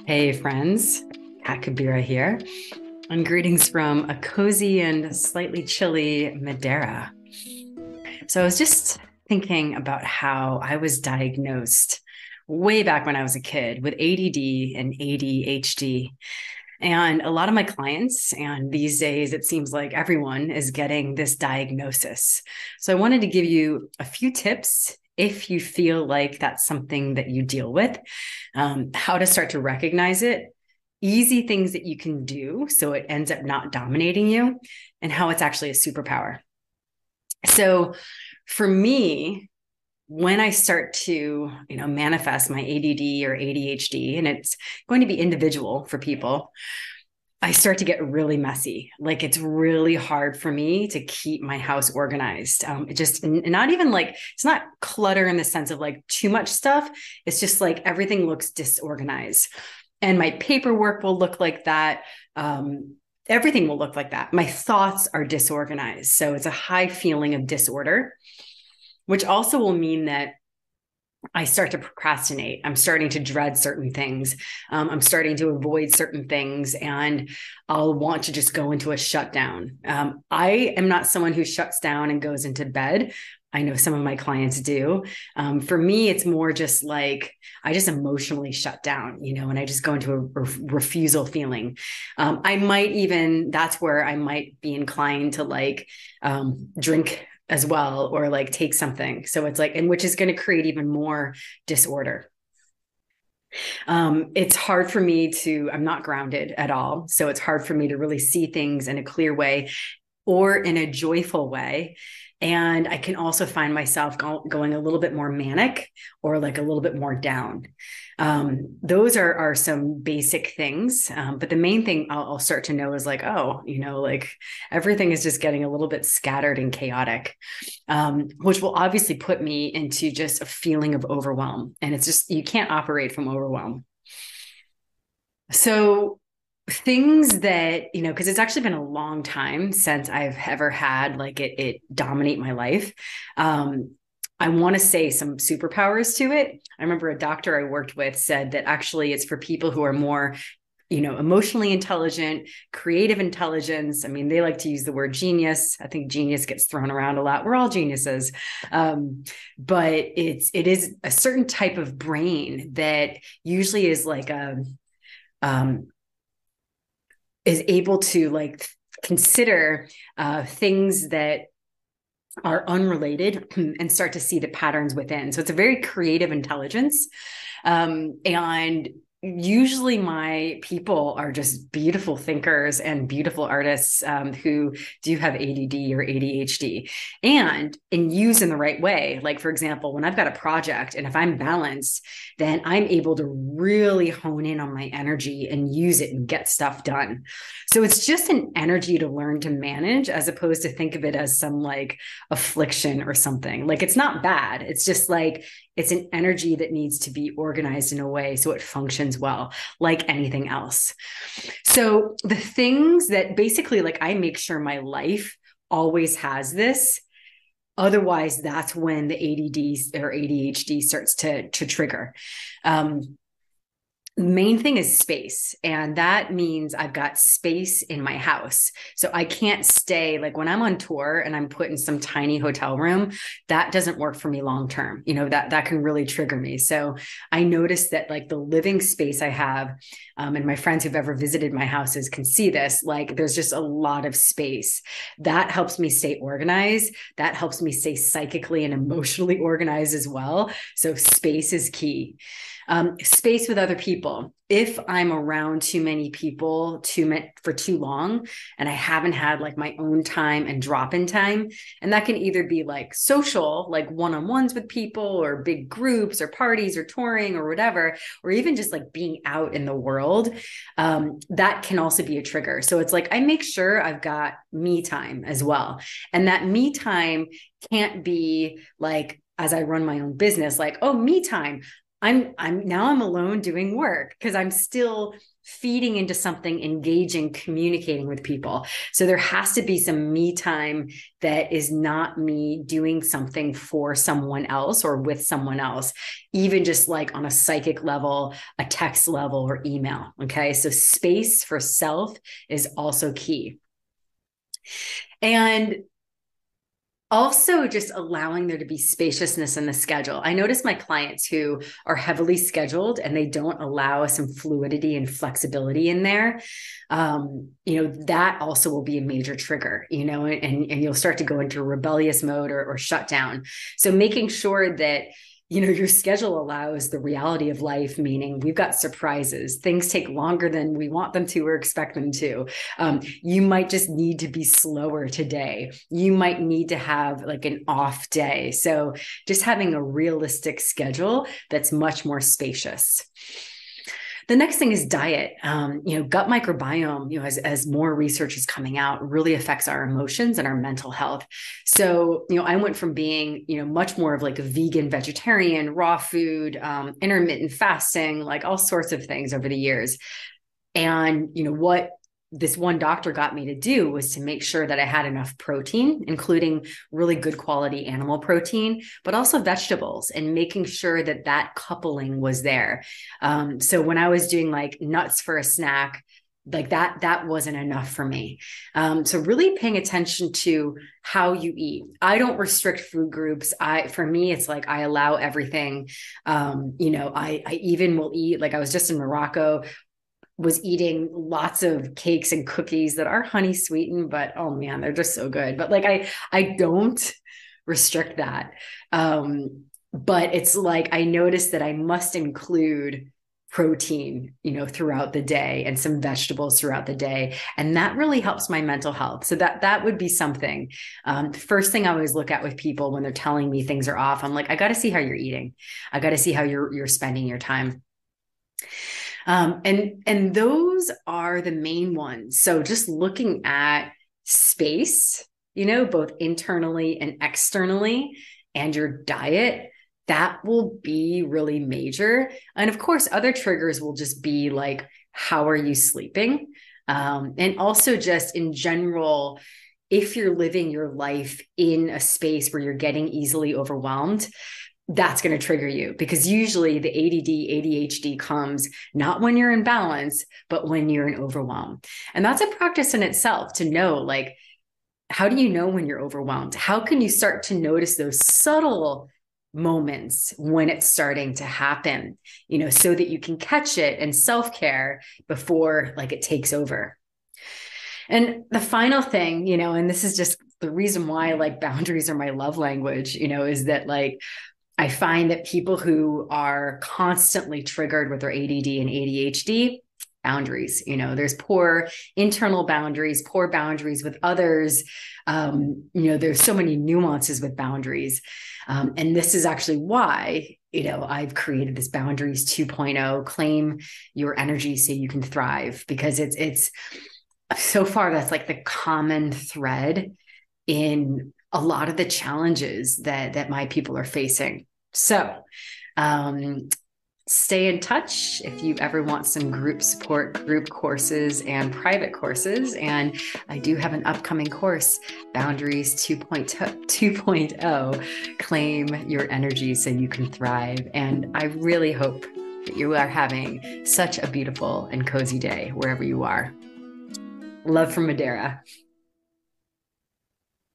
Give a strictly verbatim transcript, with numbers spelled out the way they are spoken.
Hey friends, Kat Kabira here, and greetings from a cozy and slightly chilly Madeira. So I was just thinking about how I was diagnosed way back when I was a kid with A D D and A D H D. And a lot of my clients, and these days it seems like everyone is getting this diagnosis. So I wanted to give you a few tips if you feel like that's something that you deal with, um, how to start to recognize it, easy things that you can do so it ends up not dominating you, and how it's actually a superpower. So for me, when I start to, you know, manifest my A D D or A D H D, and it's going to be individual for people, I start to get really messy. Like it's really hard for me to keep my house organized. Um, it just not even like it's not clutter in the sense of like too much stuff. It's just like everything looks disorganized, and my paperwork will look like that. Um, everything will look like that. My thoughts are disorganized, so it's a high feeling of disorder, which also will mean that I start to procrastinate. I'm starting to dread certain things. Um, I'm starting to avoid certain things, and I'll want to just go into a shutdown. Um, I am not someone who shuts down and goes into bed. I know some of my clients do. Um, for me, it's more just like I just emotionally shut down, you know, and I just go into a re- refusal feeling. Um, I might even, that's where I might be inclined to like um, drink as well, or like take something. So it's like, and which is going to create even more disorder. Um, it's hard for me to, I'm not grounded at all. So it's hard for me to really see things in a clear way or in a joyful way. And I can also find myself go- going a little bit more manic or like a little bit more down. Um, those are, are some basic things. Um, but the main thing I'll, I'll start to know is like, oh, you know, like everything is just getting a little bit scattered and chaotic, um, which will obviously put me into just a feeling of overwhelm. And it's just, you can't operate from overwhelm. So things that, you know, because it's actually been a long time since I've ever had like it, it dominate my life. Um, I want to say some superpowers to it. I remember a doctor I worked with said that actually it's for people who are more, you know, emotionally intelligent, creative intelligence. I mean, they like to use the word genius. I think genius gets thrown around a lot. We're all geniuses. Um, but it's, it is a certain type of brain that usually is like a, um, is able to like consider uh, things that are unrelated and start to see the patterns within. So it's a very creative intelligence. Um, and usually my people are just beautiful thinkers and beautiful artists um, who do have A D D or A D H D and in use in the right way. Like, for example, when I've got a project and if I'm balanced, then I'm able to really hone in on my energy and use it and get stuff done. So it's just an energy to learn to manage as opposed to think of it as some like affliction or something. Like it's not bad. It's just like it's an energy that needs to be organized in a way so it functions well, like anything else. So the things that basically like I make sure my life always has this. Otherwise, that's when the A D D or A D H D starts to, to trigger. Um, Main thing is space. And that means I've got space in my house. So I can't stay like when I'm on tour and I'm put in some tiny hotel room, that doesn't work for me long term. You know, that that can really trigger me. So I noticed that like the living space I have, um, and my friends who've ever visited my houses can see this, like there's just a lot of space. That helps me stay organized. That helps me stay psychically and emotionally organized as well. So space is key. Um, space with other people. If I'm around too many people too many, for too long and I haven't had like my own time and drop in time, and that can either be like social, like one-on-ones with people or big groups or parties or touring or whatever, or even just like being out in the world, um, that can also be a trigger. So it's like I make sure I've got me time as well. And that me time can't be like, as I run my own business, like, oh, me time. I'm I'm now I'm alone doing work because I'm still feeding into something, engaging, communicating with people. So there has to be some me time that is not me doing something for someone else or with someone else, even just like on a psychic level, a text level, or email. Okay. So space for self is also key. And also just allowing there to be spaciousness in the schedule. I notice my clients who are heavily scheduled and they don't allow some fluidity and flexibility in there. Um, you know, that also will be a major trigger, you know, and, and you'll start to go into rebellious mode or, or shut down. So making sure that, you know, your schedule allows the reality of life, meaning we've got surprises. Things take longer than we want them to or expect them to. Um, you might just need to be slower today. You might need to have like an off day. So just having a realistic schedule that's much more spacious. The next thing is diet. Um, you know, gut microbiome, you know, as, as more research is coming out, really affects our emotions and our mental health. So, you know, I went from being, you know, much more of like a vegan, vegetarian, raw food, um, intermittent fasting, like all sorts of things over the years. And, you know, what this one doctor got me to do was to make sure that I had enough protein, including really good quality animal protein, but also vegetables, and making sure that that coupling was there. Um, so when I was doing like nuts for a snack, like that, that wasn't enough for me. Um, so really paying attention to how you eat. I don't restrict food groups. I, for me, it's like, I allow everything. Um, you know, I, I even will eat, like I was just in Morocco, was eating lots of cakes and cookies that are honey sweetened, but oh man, they're just so good. But like, I, I don't restrict that. Um, but it's like, I noticed that I must include protein, you know, throughout the day and some vegetables throughout the day. And that really helps my mental health. So that, that would be something. Um, first thing I always look at with people when they're telling me things are off, I'm like, I got to see how you're eating. I got to see how you're, you're spending your time. Um, and, and those are the main ones. So just looking at space, you know, both internally and externally, and your diet, that will be really major. And of course, other triggers will just be like, how are you sleeping? Um, and also just in general, if you're living your life in a space where you're getting easily overwhelmed, that's going to trigger you, because usually the A D D, A D H D comes not when you're in balance, but when you're in overwhelm. And that's a practice in itself to know, like, how do you know when you're overwhelmed? How can you start to notice those subtle moments when it's starting to happen, you know, so that you can catch it and self-care before like it takes over. And the final thing, you know, and this is just the reason why like boundaries are my love language, you know, is that like, I find that people who are constantly triggered with their A D D and A D H D, boundaries, you know, there's poor internal boundaries, poor boundaries with others. Um, you know, there's so many nuances with boundaries. Um, and this is actually why, you know, I've created this Boundaries two point oh, claim your energy so you can thrive, because it's, it's so far, that's like the common thread in a lot of the challenges that, that my people are facing. So, um, stay in touch if you ever want some group support, group courses and private courses. And I do have an upcoming course, Boundaries two point oh, claim your energy so you can thrive. And I really hope that you are having such a beautiful and cozy day wherever you are. Love from Madeira.